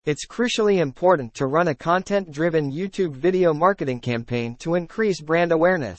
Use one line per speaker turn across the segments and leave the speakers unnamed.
It's crucially important to run a content-driven YouTube video marketing campaign to increase brand awareness.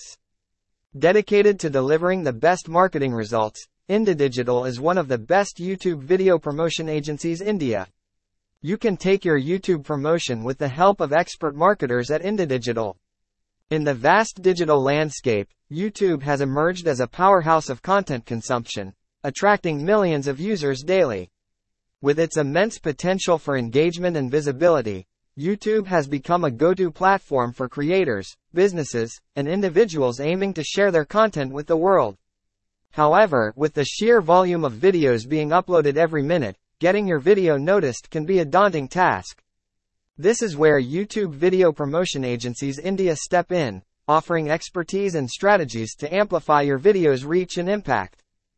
Dedicated to delivering the best marketing results, IndiaDigital is one of the best YouTube video promotion agencies in India. You can take your YouTube promotion with the help of expert marketers at IndiaDigital. In the vast digital landscape, YouTube has emerged as a powerhouse of content consumption, attracting millions of users daily. With its immense potential for engagement and visibility, YouTube has become a go-to platform for creators, businesses, and individuals aiming to share their content with the world. However, with the sheer volume of videos being uploaded every minute, getting your video noticed can be a daunting task. This is where YouTube video promotion agencies India step in, offering expertise and strategies to amplify your video's reach and impact.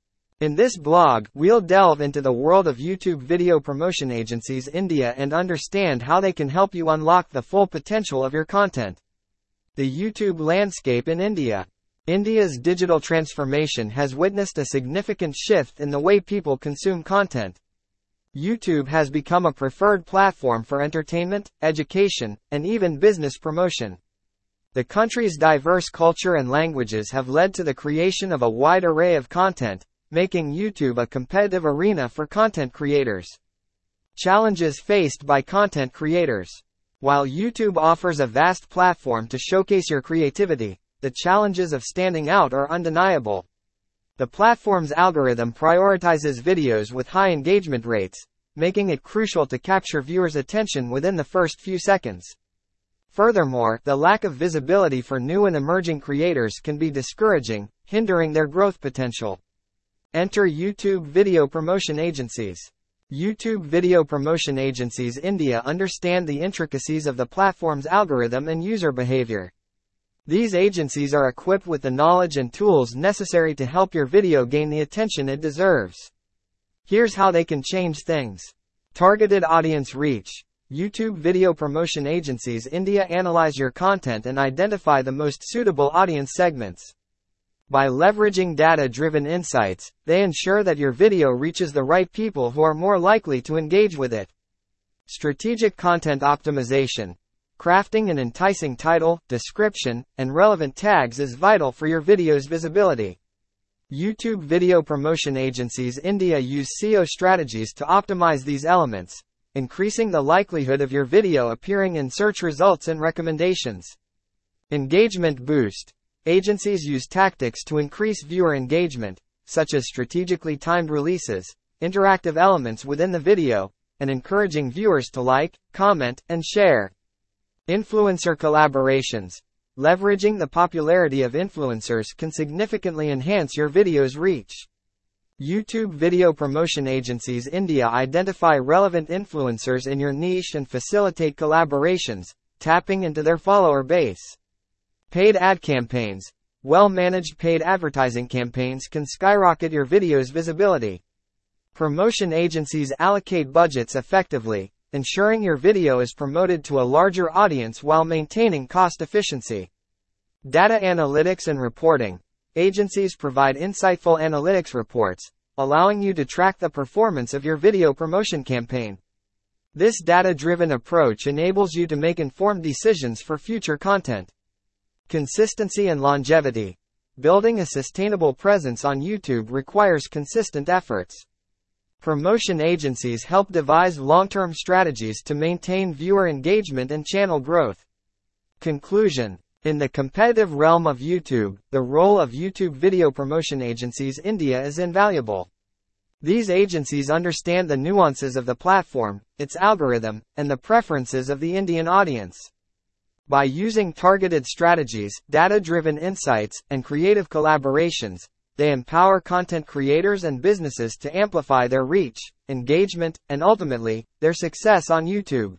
In this blog, we'll delve into the world of YouTube video promotion agencies India and understand how they can help you unlock the full potential of your content. The YouTube landscape in India. India's digital transformation has witnessed a significant shift in the way people consume content. YouTube has become a preferred platform for entertainment, education, and even business promotion. The country's diverse culture and languages have led to the creation of a wide array of content, making YouTube a competitive arena for content creators. Challenges faced by content creators. While YouTube offers a vast platform to showcase your creativity, the challenges of standing out are undeniable. The platform's algorithm prioritizes videos with high engagement rates, making it crucial to capture viewers' attention within the first few seconds. Furthermore, the lack of visibility for new and emerging creators can be discouraging, hindering their growth potential. Enter YouTube video promotion agencies. YouTube video promotion agencies India understand the intricacies of the platform's algorithm and user behavior. These agencies are equipped with the knowledge and tools necessary to help your video gain the attention it deserves. Here's how they can change things. Targeted audience reach. YouTube video promotion agencies India analyze your content and identify the most suitable audience segments. By leveraging data-driven insights, they ensure that your video reaches the right people who are more likely to engage with it. Strategic content optimization. Crafting an enticing title, description, and relevant tags is vital for your video's visibility. YouTube video promotion agencies India use SEO strategies to optimize these elements, increasing the likelihood of your video appearing in search results and recommendations. Engagement boost. Agencies use tactics to increase viewer engagement, such as strategically timed releases, interactive elements within the video, and encouraging viewers to like, comment, and share. Influencer collaborations. Leveraging the popularity of influencers can significantly enhance your video's reach. YouTube video promotion agencies India identify relevant influencers in your niche and facilitate collaborations, tapping into their follower base. Paid ad campaigns. Well-managed paid advertising campaigns can skyrocket your video's visibility. Promotion agencies allocate budgets effectively, ensuring your video is promoted to a larger audience while maintaining cost efficiency. Data analytics and reporting. Agencies provide insightful analytics reports, allowing you to track the performance of your video promotion campaign. This data-driven approach enables you to make informed decisions for future content. Consistency and longevity. Building a sustainable presence on YouTube requires consistent efforts. Promotion agencies help devise long-term strategies to maintain viewer engagement and channel growth. Conclusion. In the competitive realm of YouTube, the role of YouTube video promotion agencies India is invaluable. These agencies understand the nuances of the platform, its algorithm, and the preferences of the Indian audience. By using targeted strategies, data-driven insights, and creative collaborations, they empower content creators and businesses to amplify their reach, engagement, and ultimately, their success on YouTube.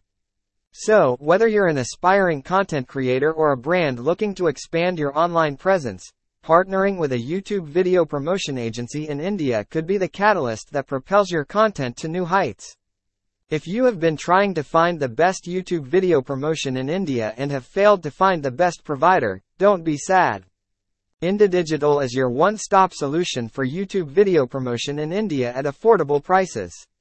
So, whether you're an aspiring content creator or a brand looking to expand your online presence, partnering with a YouTube video promotion agency in India could be the catalyst that propels your content to new heights. If you have been trying to find the best YouTube video promotion in India and have failed to find the best provider, don't be sad. IndiaDigital is your one-stop solution for YouTube video promotion in India at affordable prices.